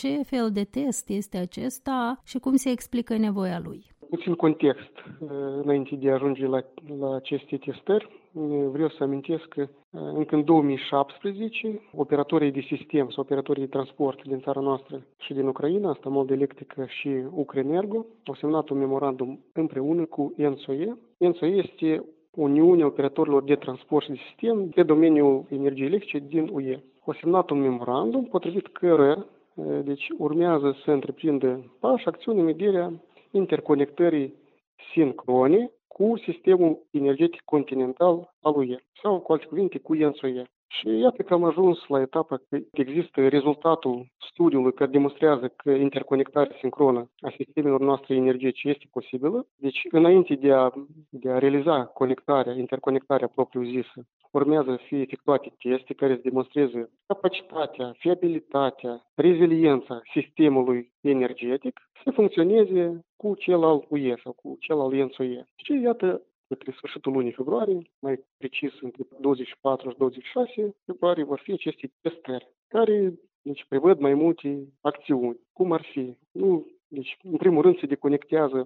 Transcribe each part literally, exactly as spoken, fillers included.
Ce fel de test este acesta și cum se explică nevoia lui? Puțin context înainte de a ajunge la, la aceste testări. Vreau să amintesc că încă în două mii șaptesprezece operatorii de sistem sau operatorii de transport din țara noastră și din Ucraina, asta Moldova Electrică și Ucrenergo, au semnat un memorandum împreună cu E N S O E. E N S O E este Uniunea Operatorilor de Transport și de Sistem pe domeniul energiei electrice din U E. Au semnat un memorandum potrivit căruia deci, urmează să întreprindă pași, acțiuni în vederea interconectării sincrone cu sistemul energetic continental al U E, sau, cu alte cuvinte, cu E N S O E. Și iată că am ajuns la etapa că există rezultatul studiului care demonstrează că interconectarea sincronă a sistemelor noastre energetice este posibilă. Deci, înainte de a, de a realiza conectarea, interconectarea propriu-zisă, urmează să fie efectuate teste care să demonstreze capacitatea, fiabilitatea, reziliența sistemului energetic să funcționeze cu cel al U E sau cu cel al E N S O E. Și iată, către sfârșitul lunii februarie, mai precis între douăzeci și patru și douăzeci și șase februarie, vor fi aceste testări, care deci, prevăd mai multe acțiuni. Cum ar fi? Nu, deci, în primul rând, se deconectează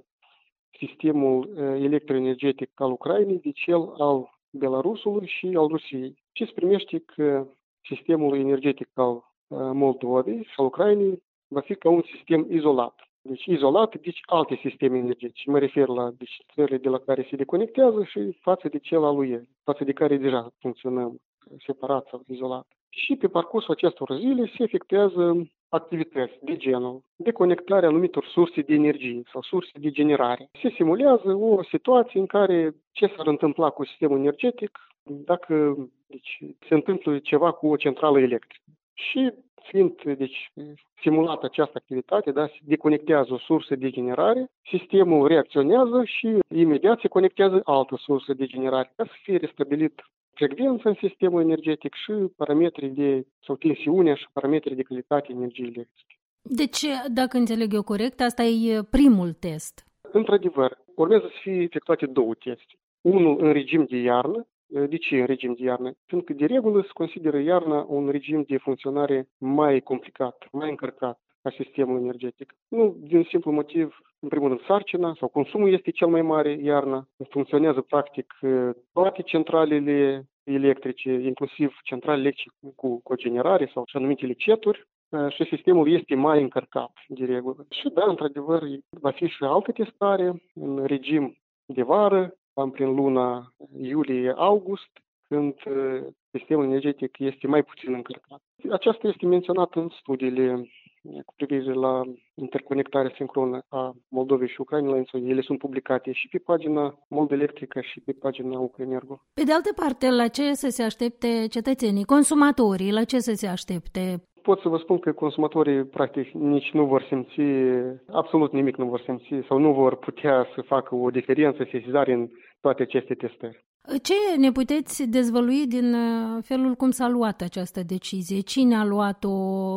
sistemul electroenergetic al Ucrainei de cel al Belarusului și al Rusiei. Și se primește că sistemul energetic al Moldovei și al Ucrainei va fi ca un sistem izolat. Deci izolat, deci alte sisteme energetice. Mă refer la deci, țările de la care se deconectează și față de cel al U E, față de care deja funcționăm separat sau izolat. Și pe parcursul acestor zile se efectuează activități de genul deconectarea anumitor surse de energie sau surse de generare. Se simulează o situație în care ce s-ar întâmpla cu sistemul energetic dacă deci, se întâmplă ceva cu o centrală electrică. Și fiind deci, simulată această activitate, da, se deconectează o sursă de generare, sistemul reacționează și imediat se conectează altă sursă de generare ca să fie restabilit frecvența în sistemul energetic și parametrii de, sau tensiunea și parametrii de calitate energiei electrice. Deci, dacă înțeleg eu corect, asta e primul test. Într-adevăr, urmează să fie efectuate două teste. Unul în regim de iarnă. De ce în regim de iarnă? Pentru că de regulă se consideră iarna un regim de funcționare mai complicat, mai încărcat ca sistemul energetic. Nu din simplu motiv, în primul rând, sarcina sau consumul este cel mai mare iarna. Funcționează practic toate centralele electrice, inclusiv centrale electrice cu cogenerare sau așa numitele ceturi, și sistemul este mai încărcat de regulă. Și da, într-adevăr, va fi și altă testare în regim de vară, cam prin luna iulie-august, când sistemul energetic este mai puțin încărcat. Aceasta este menționată în studiile cu privire la interconectarea sincronă a Moldovei și Ucrainei la E N S O E. Ele sunt publicate și pe pagina Moldova Electrică și pe pagina Ucrenergo. Pe de altă parte, la ce să se aștepte cetățenii, consumatorii, la ce să se aștepte? Pot să vă spun că consumatorii, practic, nici nu vor simți, absolut nimic nu vor simți sau nu vor putea să facă o diferență, sesizare în toate aceste testări. Ce ne puteți dezvălui din felul cum s-a luat această decizie? Cine a luat-o?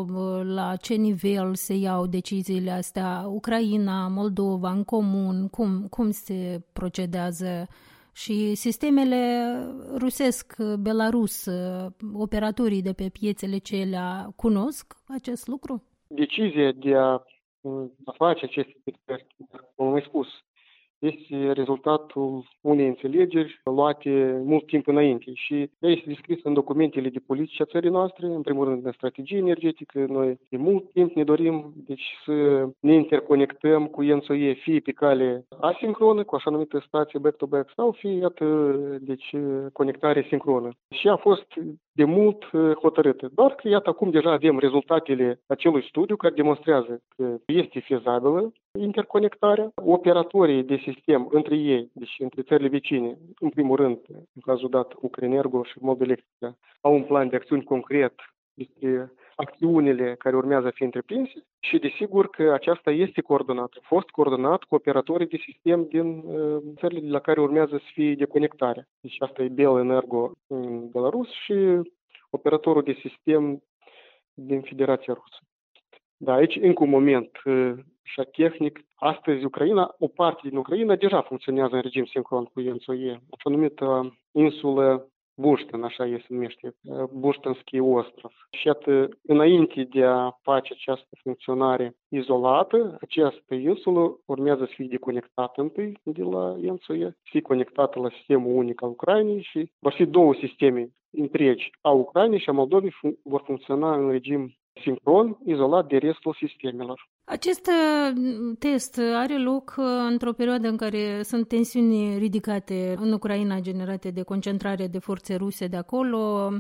La ce nivel se iau deciziile astea? Ucraina, Moldova, în comun? Cum, cum se procedează? Și sistemele rusesc, Belarus, operatorii de pe piețele celea cunosc acest lucru? Decizia de a, a face aceste testări, cum am mai spus, este rezultatul unei înțelegeri luate mult timp înainte și ea este descrisă în documentele de politică a țării noastre, în primul rând în strategie energetică. Noi de mult timp ne dorim deci, să ne interconectăm cu E N S O E, fie pe cale asincronă, cu așa numită stație back-to-back, sau fie, iată, deci, conectare sincronă. Și a fost de mult hotărâtă. Doar că, iată, acum deja avem rezultatele acelui studiu care demonstrează că este fezabilă interconectarea. Operatorii de sistem între ei, deci între țările vecine, în primul rând, în cazul dat Ucrenergo și Moldova Electrică, au un plan de acțiuni concret despre acțiunile care urmează a fi întreprinse și desigur că aceasta este coordonată. A fost coordonat cu operatorii de sistem din uh, țările de la care urmează să fie deconectarea. Deci asta e Belenergo în Belarus și operatorul de sistem din Federația Rusă. Da, aici încă un moment uh, și tehnic. Astăzi Ucraina, o parte din Ucraina deja funcționează în regim sincron cu E N S O E. Așa numită insulă Bușten, așa se numește, Buștenski Ostrov. Și iată, înainte de a face această funcționare izolată, această insulă urmează să fie deconectată întâi de la Ențuie, să fie conectată la sistemul unic al Ucrainei și vor fi două sisteme întregi a Ucrainei și a Moldovei vor funcționa în regim sincron, izolat de restul sistemelor. Acest test are loc într-o perioadă în care sunt tensiuni ridicate în Ucraina generate de concentrare de forțe ruse de acolo.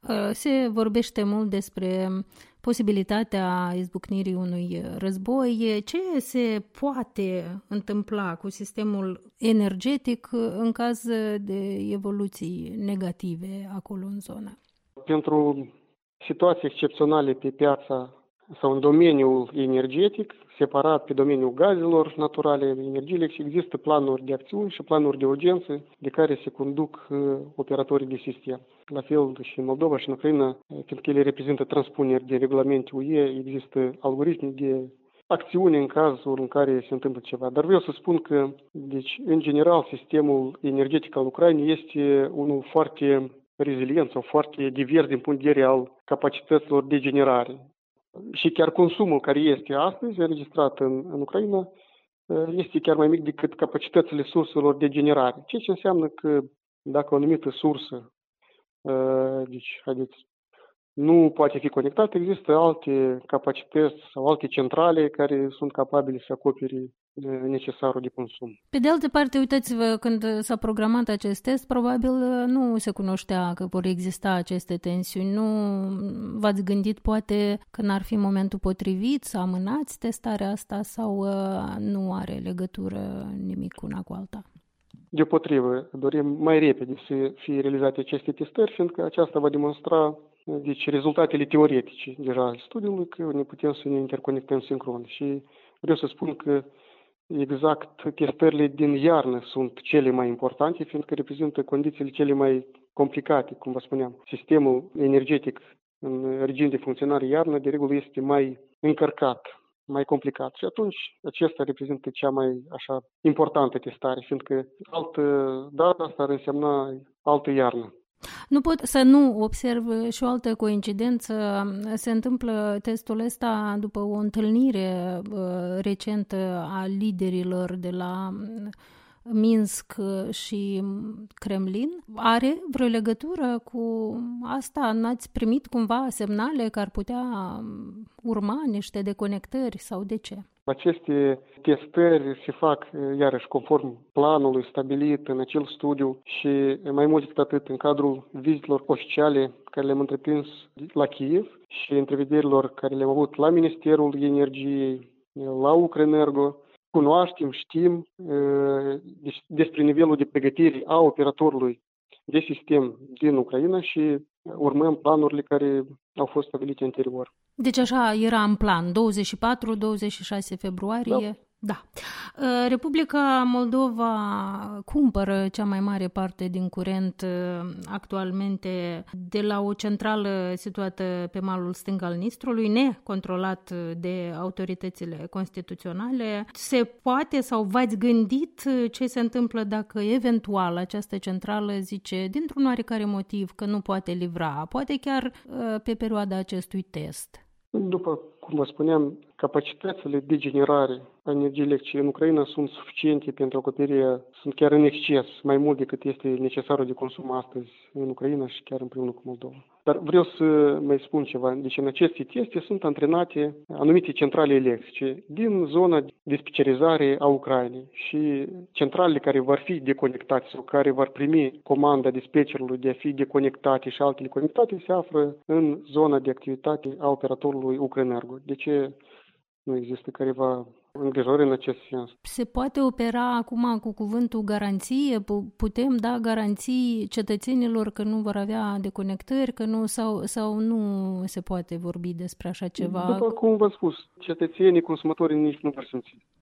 Se vorbește mult despre posibilitatea izbucnirii unui război. Ce se poate întâmpla cu sistemul energetic în caz de evoluții negative acolo în zonă? Pentru situații excepționale pe piața sau în domeniul energetic, separat pe domeniul gazelor naturale, energiile, există planuri de acțiuni și planuri de urgență de care se conduc uh, operatorii de sistem. La fel și în Moldova și în Ucraina, fiindcă ele reprezintă transpuneri de regulamente U E, există algoritmi de acțiune în cazul în care se întâmplă ceva. Dar vreau să spun că, deci, în general, sistemul energetic al Ucrainei este unul foarte rezilient sau foarte divers din punct de vedere al capacităților de generare. Și chiar consumul care este astăzi înregistrat în, în Ucraina este chiar mai mic decât capacitățile surselor de generare. Ceea ce înseamnă că dacă o anumită sursă, deci, haideți, nu poate fi conectată, există alte capacități sau alte centrale care sunt capabile să acopere necesarul de consum. Pe de altă parte, uitați-vă, când s-a programat acest test, probabil nu se cunoștea că vor exista aceste tensiuni. Nu v-ați gândit poate că n-ar fi momentul potrivit să amânați testarea asta sau nu are legătură nimic una cu alta? Deopotrivă, dorim mai repede să fie realizate aceste testări, fiindcă aceasta va demonstra deci, rezultatele teoretice deja al studiului, că ne putem să ne interconectăm sincron. Și vreau să spun că exact testările din iarnă sunt cele mai importante, fiindcă reprezintă condițiile cele mai complicate, cum vă spuneam. Sistemul energetic în regim de funcționare iarnă, de regulă, este mai încărcat, mai complicat. Și atunci acesta reprezintă cea mai așa importantă testare, fiindcă altă dată asta ar însemna altă iarnă. Nu pot să nu observ și o altă coincidență. Se întâmplă testul ăsta după o întâlnire recentă a liderilor de la Minsk și Kremlin. Are vreo legătură cu asta? N-ați primit cumva semnale că ar putea urma niște deconectări sau de ce? Aceste testări se fac, iarăși, conform planului stabilit în acel studiu și mai mult decât atât în cadrul vizitelor oficiale care le-am întreprins la Kiev și întrevederilor care le-am avut la Ministerul Energiei, la Ucrenergo. Cunoaștem, știm despre nivelul de pregătire a operatorului de sistem din Ucraina și urmăm planurile care au fost stabilite anterior. Deci așa era în plan, douăzeci și patru douăzeci și șase februarie. Da. Da. Republica Moldova cumpără cea mai mare parte din curent actualmente de la o centrală situată pe malul stâng al Nistrului, necontrolat de autoritățile constituționale. Se poate sau v-ați gândit ce se întâmplă dacă eventual această centrală zice dintr-un oarecare motiv că nu poate livra, poate chiar pe perioada acestui test? După cum vă spuneam, capacitățile de generare a energiei electrice în Ucraina sunt suficiente pentru acoperirea, sunt chiar în exces, mai mult decât este necesarul de consum astăzi în Ucraina și chiar împreună cu Moldova. Dar vreau să mai spun ceva. Deci în aceste teste sunt antrenate anumite centrale electrice din zona de specializare a Ucrainei și centralele care vor fi deconectate sau care vor primi comanda dispatcherului de a fi deconectate și altele conectate se află în zona de activitate a operatorului Ucrenergo. De ce nu există careva îngrijorări în acest sens? Se poate opera acum cu cuvântul garanție? Putem da garanții cetățenilor că nu vor avea deconectări, că nu sau, sau nu se poate vorbi despre așa ceva? După cum v-am spus, cetățenii, consumatorii nici nu vor simți.